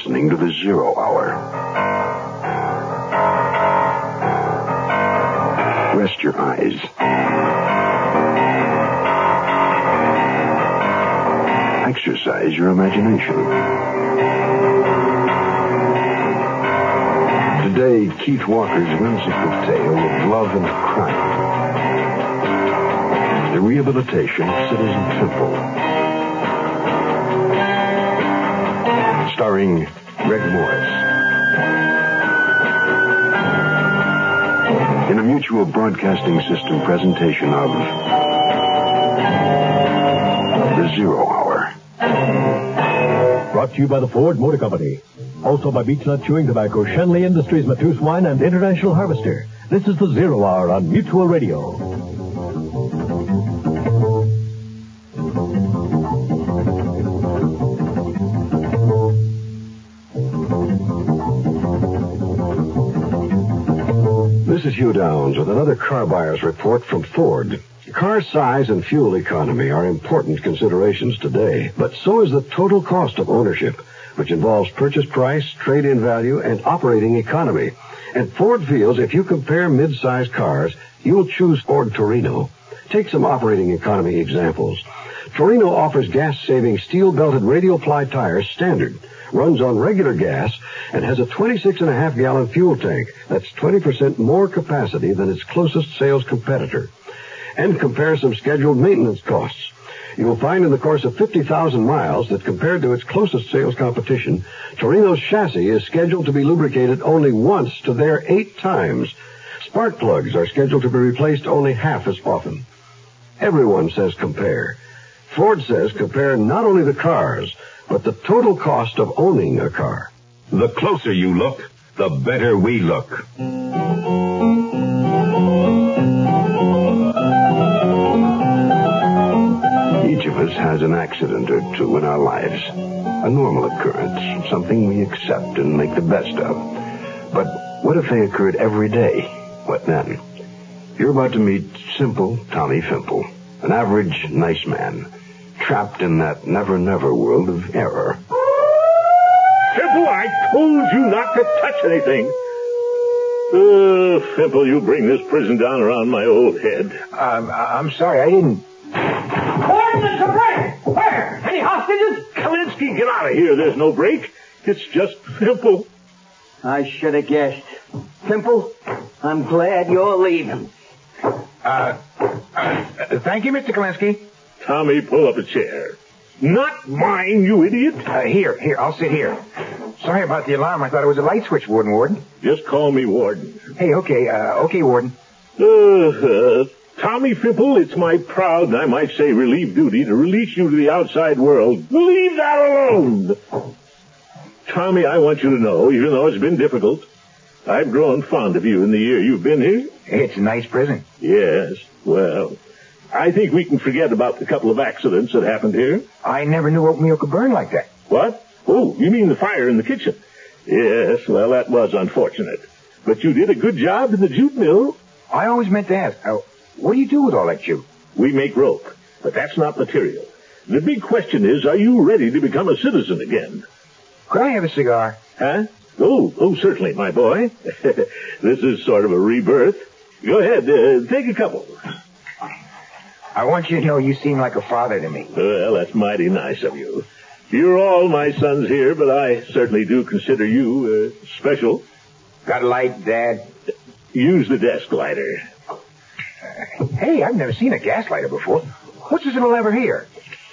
listening to the Zero Hour. Rest your eyes. Exercise your imagination. Today, Keith Walker's whimsical tale of love and crime. The rehabilitation of Citizen Temple. Starring Greg Morris. In a Mutual Broadcasting System presentation of The Zero Hour. Brought to you by the Ford Motor Company. Also by Beechnut Chewing Tobacco, Shenley Industries, Matus Wine, and International Harvester. This is the Zero Hour on Mutual Radio. This is Hugh Downs with another car buyer's report from Ford. Car size and fuel economy are important considerations today, but so is the total cost of ownership, which involves purchase price, trade-in value, and operating economy. And Ford feels if you compare mid-size cars, you'll choose Ford Torino. Take some operating economy examples. Torino offers gas-saving steel-belted radial ply tires standard, runs on regular gas, and has a 26.5-gallon fuel tank. That's 20% more capacity than its closest sales competitor. And compare some scheduled maintenance costs. You'll find in the course of 50,000 miles that compared to its closest sales competition, Torino's chassis is scheduled to be lubricated only once to their 8 times. Spark plugs are scheduled to be replaced only half as often. Everyone says compare. Ford says compare not only the cars, but the total cost of owning a car. The closer you look, the better we look. Each of us has an accident or two in our lives. A normal occurrence, something we accept and make the best of. But what if they occurred every day? What then? You're about to meet simple Tommy Fimple, an average, nice man, trapped in that never-never world of error. Fimple, I told you not to touch anything. Fimple, you bring this prison down around my old head. I'm sorry, I didn't... Where's the break? Where? Any hostages? Kalinsky, get out of here. There's no break. It's just Fimple. I should have guessed. Fimple, I'm glad you're leaving. Thank you, Mr. Kalinsky. Tommy, pull up a chair. Not mine, you idiot. Here, I'll sit here. Sorry about the alarm. I thought it was a light switch, Warden. Just call me Warden. Hey, okay, Warden. Tommy Fimple, it's my proud, and I might say relieved duty to release you to the outside world. Leave that alone! Tommy, I want you to know, even though it's been difficult, I've grown fond of you in the year you've been here. It's a nice prison. Yes, well, I think we can forget about the couple of accidents that happened here. I never knew oatmeal could burn like that. What? Oh, you mean the fire in the kitchen? Yes, well, that was unfortunate. But you did a good job in the jute mill. I always meant to ask, what do you do with all that jute? We make rope, but that's not material. The big question is, are you ready to become a citizen again? Could I have a cigar? Huh? Oh, certainly, my boy. This is sort of a rebirth. Go ahead, take a couple. I want you to know you seem like a father to me. Well, that's mighty nice of you. You're all my sons here, but I certainly do consider you special. Got a light, Dad? Use the desk lighter. Hey, I've never seen a gas lighter before. What's this little lever here?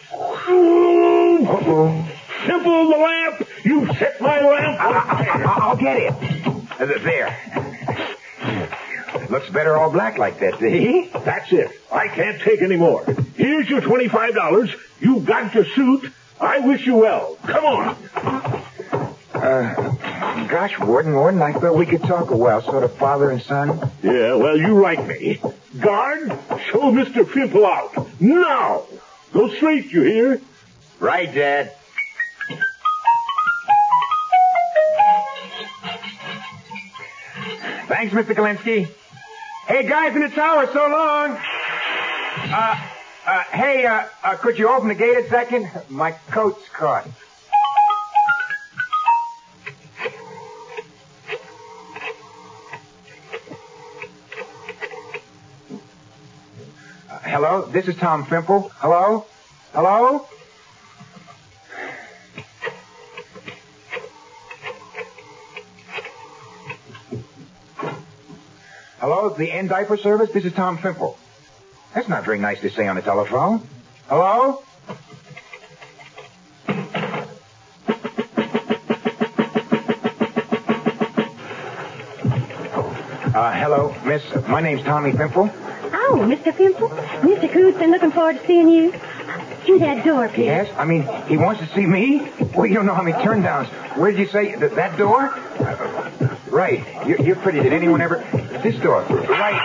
Uh-oh. Simple the lamp! You set my lamp! I'll get it. There. It looks better all black like that, see? That's it. I can't take any more. Here's your $25. You got your suit. I wish you well. Come on. Gosh, Warden, I thought we could talk a while, sort of father and son. Yeah, well, you like me. Guard, show Mr. Fimple out. Now! Go straight, you hear? Right, Dad. Thanks, Mr. Kalinsky. Hey, guys in the tower, so long. Could you open the gate a second? My coat's caught. Hello? This is Tom Fimple. Hello? Hello? Hello? The End Diaper Service? This is Tom Fimple. That's not very nice to say on the telephone. Hello? Hello, miss. My name's Tommy Fimple. Oh, Mr. Fimple. Mr. Coon's been looking forward to seeing you. Through that door, please. Yes? I mean, he wants to see me? Well, you don't know how many turndowns. Where did you say? That door? Right. You're pretty. Did anyone ever... This door. Right.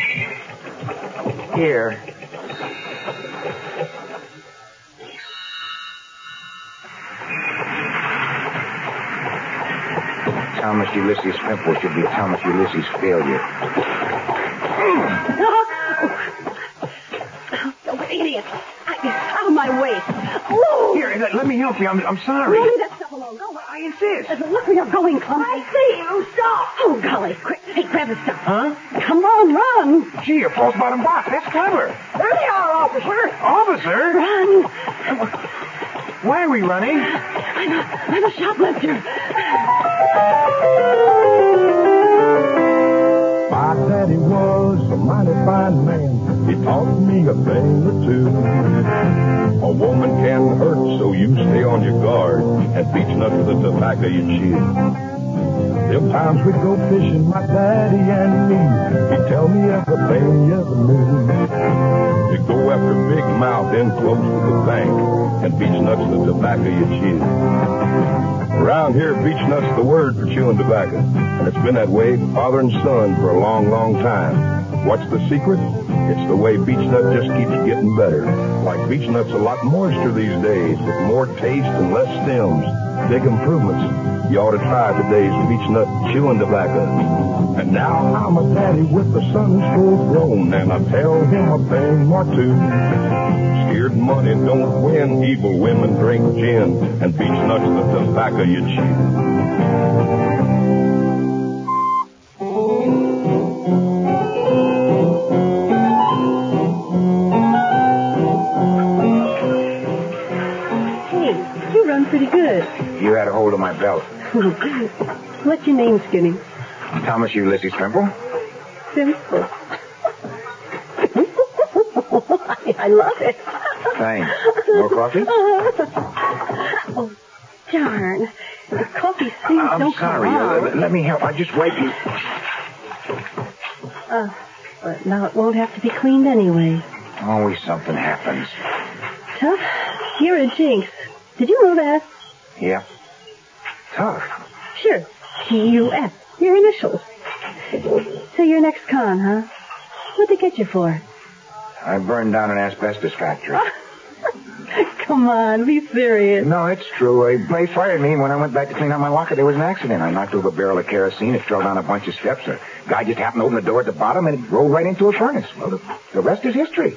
Here. Thomas Ulysses Fimple should be Thomas Ulysses Failure. Oh, idiot. Out of my way. Oh. Here, let me help you. I'm sorry. Leave that stuff alone. Go. I insist. Look where you're going, Clumsy. I see you. Stop. Oh, golly. Quick. Hey, grab the stuff. Huh? Come on, run. Gee, a false bottom box. That's clever. There they are, officer. Officer? Run. Why are we running? I'm a shoplifter. My daddy was a mighty fine man. He taught me a thing or two. A woman can hurt, so you stay on your guard and beach nut with the tobacco you chew. Them times we'd go fishing, my daddy and me. He'd tell me everything you ever knew. You'd go after big mouth in close to the bank and beach nuts the tobacco you chew. Around here, beach nuts the word for chewing tobacco. And it's been that way, father and son, for a long, long time. What's the secret? It's the way beech nut just keeps getting better. Like beech nuts a lot moister these days, with more taste and less stems. Big improvements. You ought to try today's beech nut chewing tobacco. And now I'm a daddy with a son who's full grown, and I tell him a thing or two. Scared money don't win. Evil women drink gin, and beech nuts the tobacco you chew. Pretty good. You had a hold of my belt. What's your name, Skinny? Thomas Ulysses Fimple. Simple. I love it. Thanks. More coffee? Oh, darn. The coffee seems I'm so sorry. calm. Let me help. I just wipe you. But now it won't have to be cleaned anyway. Always something happens. Tough. You're a jinx. Did you know that? Yeah. Tough. Sure. T-U-F. Your initials. So you're an ex-con, huh? What'd they get you for? I burned down an asbestos factory. Come on, be serious. No, it's true. They fired me, and when I went back to clean out my locker, there was an accident. I knocked over a barrel of kerosene. It fell down a bunch of steps. A guy just happened to open the door at the bottom, and it rolled right into a furnace. Well, the rest is history.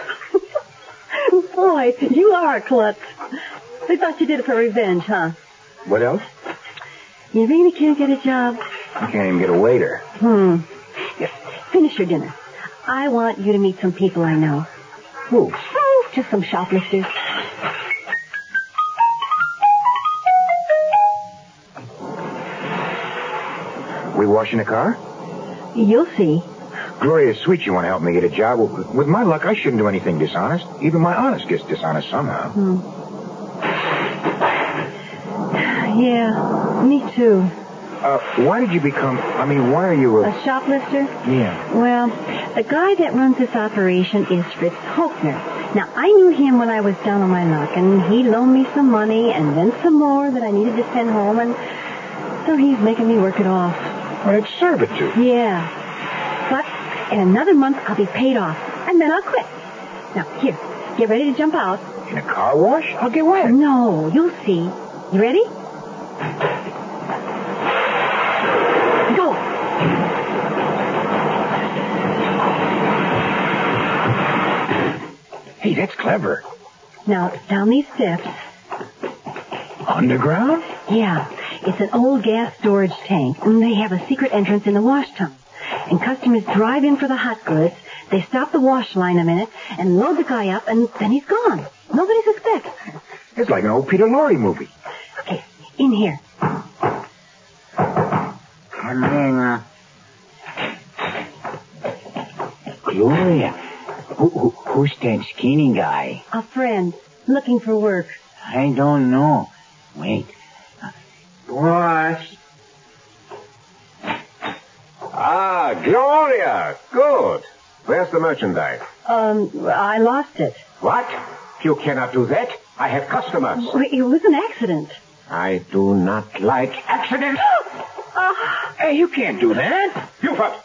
Boy, you are a klutz. I thought you did it for revenge, huh? What else? You really can't get a job? I can't even get a waiter. Here, finish your dinner. I want you to meet some people I know. Who? Oh, just some shoplifters. We washing the car? You'll see. Gloria's sweet. You want to help me get a job? With my luck, I shouldn't do anything dishonest. Even my honest gets dishonest somehow. Yeah, me too. Why did you become... why are you a shoplifter? Yeah. Well, the guy that runs this operation is Fritz Hochner. Now, I knew him when I was down on my luck, and he loaned me some money and then some more that I needed to send home, and so he's making me work it off. Well, it's servitude. Yeah. But in another month, I'll be paid off, and then I'll quit. Now, here, get ready to jump out. In a car wash? I'll get wet. No, you'll see. You ready? Go. Hey, that's clever. Now, down these steps. Underground? Yeah. It's an old gas storage tank, and they have a secret entrance in the wash tub. And customers drive in for the hot goods. They stop the wash line a minute and load the guy up, and then he's gone. Nobody suspects. It's like an old Peter Lorre movie. Okay, in here. Come in, Gloria, who's that skinny guy? A friend, looking for work. I don't know. Wait. Boss. Ah, Gloria. Good. Where's the merchandise? I lost it. What? You cannot do that. I have customers. It was an accident. I do not like accidents. Hey, you can't do that. Buford.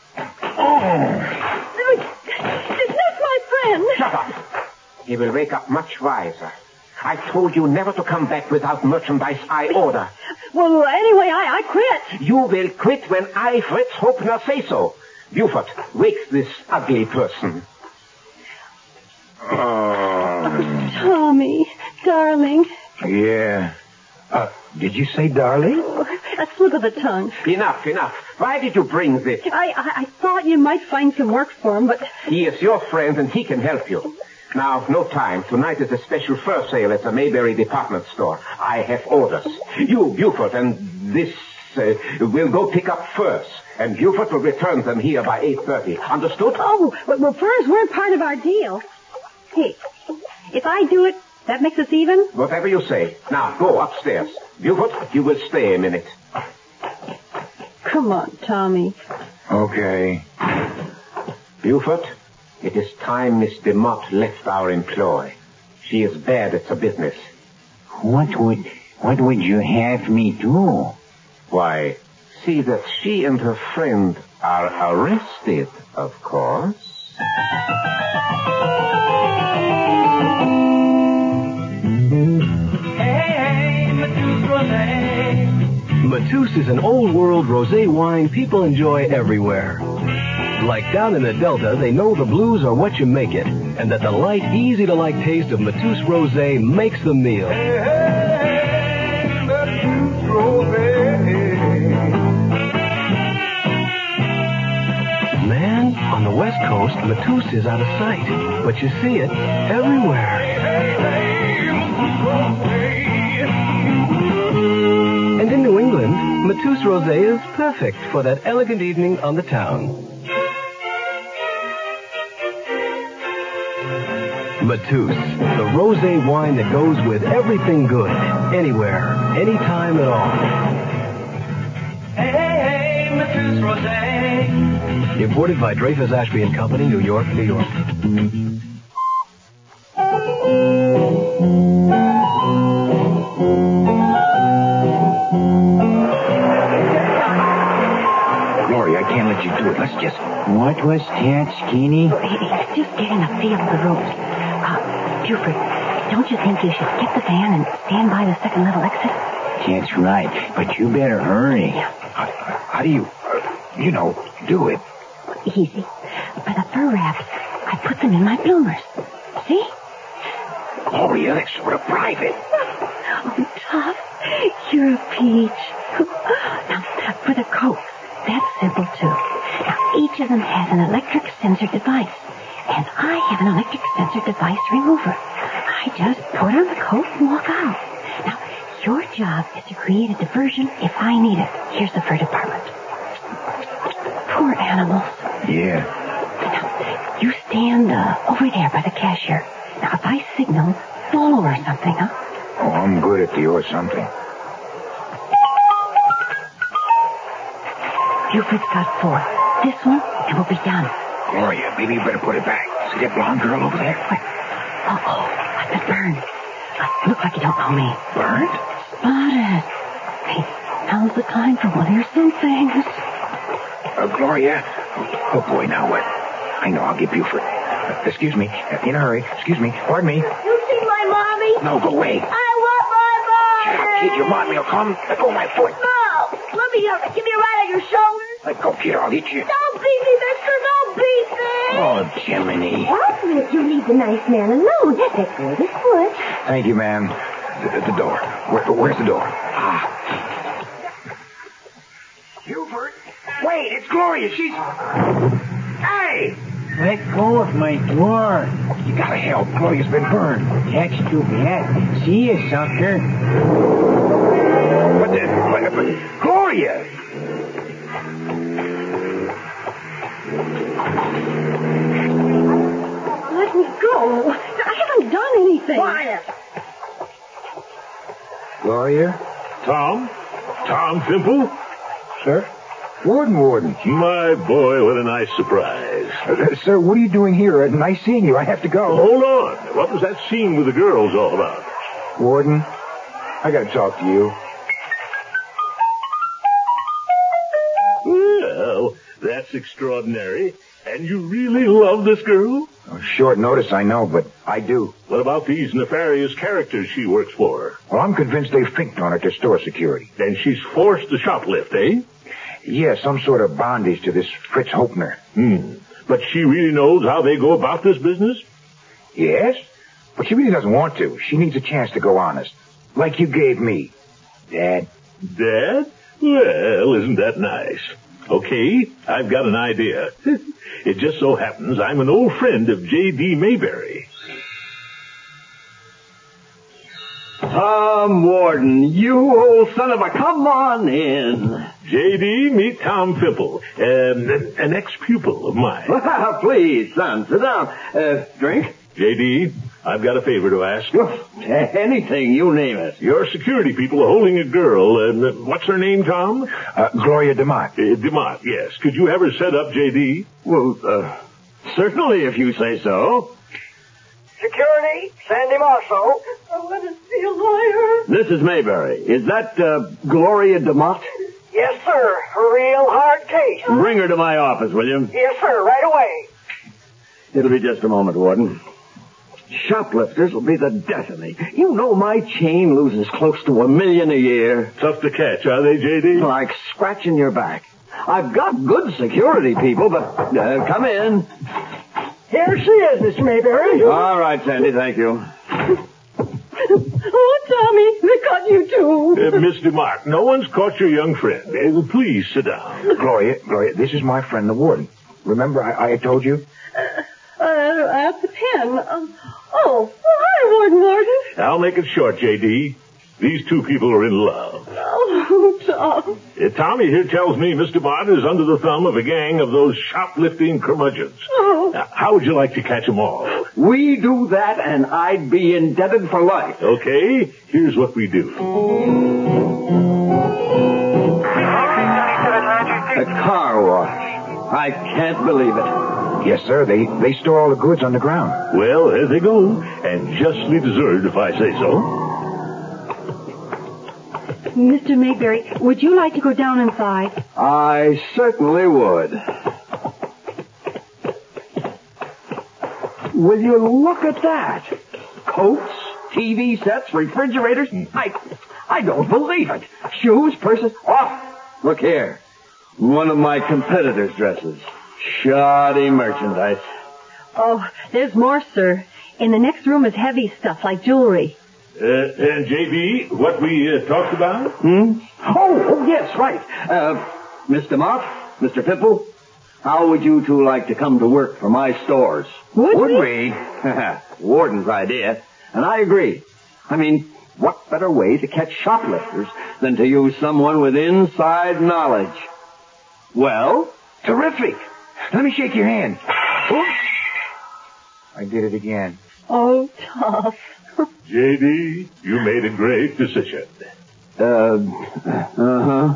It's not my friend. Shut up. He will wake up much wiser. I told you never to come back without merchandise I order. Well, anyway, I quit. You will quit when I, Fritz Hoepner, say so. Buford, wake this ugly person. Tommy, darling. Yeah. Did you say darling? A slip of the tongue. Enough. Why did you bring this? I thought you might find some work for him, but... He is your friend and he can help you. Now, no time. Tonight is a special fur sale at the Mayberry department store. I have orders. You, Buford, and this will go pick up furs. And Buford will return them here by 8:30. Understood? Oh, well, furs weren't part of our deal. Hey, if I do it, that makes us even? Whatever you say. Now, go upstairs. Buford, you will stay a minute. Come on, Tommy. Okay. Buford, it is time Miss DeMott left our employ. She is bad at the business. What would you have me do? Why, see that she and her friend are arrested, of course. Matus is an old-world rosé wine people enjoy everywhere. Like down in the Delta, they know the blues are what you make it, and that the light, easy-to-like taste of Matus Rosé makes the meal. Man, on the West Coast, Matus is out of sight, but you see it everywhere. And in New England, Matus Rosé is perfect for that elegant evening on the town. Matus, the rosé wine that goes with everything good, anywhere, anytime at all. Hey, Matus Rosé. Imported by Dreyfus Ashby and Company, New York, New York. Gloria, I can't let you do it. Let's just... What was that, Skinny? He's just getting a feel of the ropes. Buford, don't you think you should get the van and stand by the second little exit? That's right, but you better hurry. How do you, do it? Easy. By the fur wraps, I put them in my bloomers. See? Gloria, that's sort of private. Oh, Tough, you're a peach. Now, for the coats, that's simple, too. Now, each of them has an electric sensor device. And I have an electric sensor device remover. I just put on the coat and walk out. Now, your job is to create a diversion if I need it. Here's the fur department. Poor animals. Yeah. Now, you stand over there by the cashier. Now, if I signal, roll over something, huh? Oh, I'm good at the or something. Buford's got 4. This one, and we'll be done. Gloria, maybe you better put it back. See that blonde girl over there? Where? I've been burned. Looks like you don't know me. Burned? Spotted. Hey, now's the time for one of your some things. Gloria? Oh, boy, now what? I know, I'll get Buford. Excuse me. In a hurry. Excuse me. Pardon me. You see my mommy? No, go away. I want my mommy. Shut up, kid. Your mommy will come. Let go of my foot. No. Let me give me a ride on your shoulder. Let go, kid. I'll hit you. Don't beat me, mister. Don't beat me. Oh, Jiminy. Alfred, you leave the nice man alone. Let go of his foot. Thank you, ma'am. The door. Where's the door? Buford. Wait, it's Gloria. She's... Hey! Let go of my drawer. You gotta help. Gloria's been burned. That's too bad. See you, sucker. What the? Gloria! Let me go. I haven't done anything. Quiet. Gloria? Tom? Tom Fimple? Sir? Warden. My boy, what a nice surprise. Sir, what are you doing here? Nice seeing you. I have to go. Hold on. What was that scene with the girls all about? Warden, I gotta talk to you. Well, that's extraordinary. And you really love this girl? Oh, short notice, I know, but I do. What about these nefarious characters she works for? Well, I'm convinced they finked on her to store security. Then she's forced to shoplift, eh? Yeah, some sort of bondage to this Fritz Hoepner. But she really knows how they go about this business? Yes, but she really doesn't want to. She needs a chance to go honest. Like you gave me, Dad. Dad? Well, isn't that nice? Okay, I've got an idea. It just so happens I'm an old friend of J.D. Mayberry. Tom Warden, you old son of a... Come on in. J.D., meet Tom Fimple, an ex-pupil of mine. Please, son, sit down. Drink? J.D., I've got a favor to ask. Anything, you name it. Your security people are holding a girl. What's her name, Tom? Gloria DeMott. DeMott, yes. Could you have her set up, J.D.? Well, certainly, if you say so. Security, Sandy Marceau. Oh, let us be a liar. This is Mayberry. Is that Gloria DeMott? Yes, sir. A real hard case. Bring her to my office, will you? Yes, sir. Right away. It'll be just a moment, Warden. Shoplifters will be the death of me. You know my chain loses close to $1 million a year. Tough to catch, are they, J.D.? Like scratching your back. I've got good security people, but come in. Here she is, Mr. Mayberry. All right, Sandy, thank you. Oh, Tommy, they got you too. Miss DeMott, no one's caught your young friend. Please sit down. Gloria, this is my friend, the warden. Remember I told you? At the pen. Hi, Warden. I'll make it short, J.D. These two people are in love. Oh, Tom. Tommy here tells me Mr. Bott is under the thumb of a gang of those shoplifting curmudgeons. Oh. Now, how would you like to catch them all? We do that, and I'd be indebted for life. Okay, here's what we do. A car wash. I can't believe it. Yes, sir. They store all the goods underground. Well, there they go, and justly deserved, if I say so. Mr. Mayberry, would you like to go down inside? I certainly would. Will you look at that? Coats, TV sets, refrigerators. I don't believe it. Shoes, purses. Oh, look here. One of my competitors' dresses. Shoddy merchandise. Oh, there's more, sir. In the next room is heavy stuff like jewelry. And J.B., what we talked about? Oh, yes, right. Mr. Mott, Mr. Pimple, how would you two like to come to work for my stores? Would we? Warden's idea, and I agree. I mean, what better way to catch shoplifters than to use someone with inside knowledge? Well? Terrific. Let me shake your hand. Oops. I did it again. Oh, tough. J.D., you made a great decision. Uh-huh.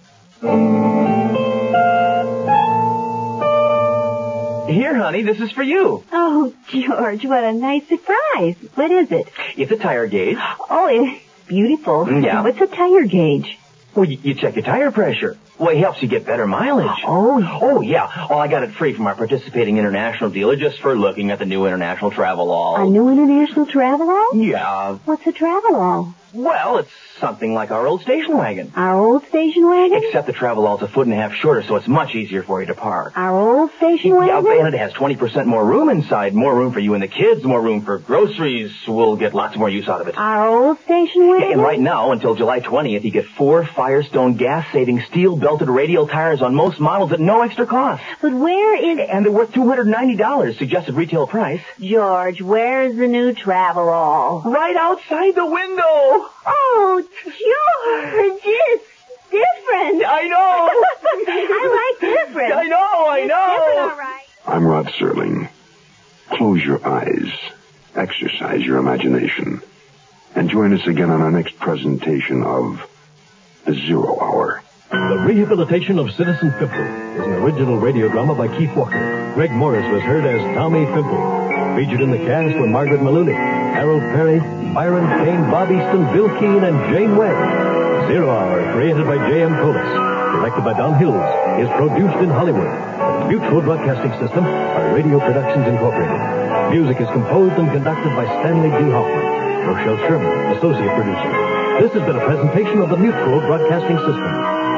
Here, honey, this is for you. Oh, George, what a nice surprise. What is it? It's a tire gauge. Oh, it's beautiful. Yeah. What's a tire gauge? Well, you check your tire pressure. Well, it helps you get better mileage. Oh, yeah. Oh, I got it free from our participating international dealer just for looking at the new international travel all. A new international travel all? Yeah. What's a travel all? Well, it's Something like our old station wagon. Our old station wagon? Except the travel all's a foot and a half shorter, so it's much easier for you to park. Our old station wagon? Yeah, and it has 20% more room inside. More room for you and the kids, more room for groceries. We'll get lots more use out of it. Our old station wagon? Yeah, and right now, until July 20th, you get 4 Firestone gas-saving steel-belted radial tires on most models at no extra cost. But where is... And they're worth $290, suggested retail price. George, where's the new travel all? Right outside the window. Oh, George, it's different. I know. I like different. I know. It's different, all right. I'm Rod Serling. Close your eyes. Exercise your imagination. And join us again on our next presentation of The Zero Hour. The Rehabilitation of Citizen Pimple is an original radio drama by Keith Walker. Greg Morris was heard as Tommy Pimple. Featured in the cast were Margaret Maloney, Harold Perry, Byron Kane, Bob Easton, Bill Keane, and Jane Webb. Zero Hour, created by J.M. Colas, directed by Don Hills, is produced in Hollywood. The Mutual Broadcasting System by Radio Productions Incorporated. Music is composed and conducted by Stanley D. Hoffman. Rochelle Sherman, associate producer. This has been a presentation of the Mutual Broadcasting System.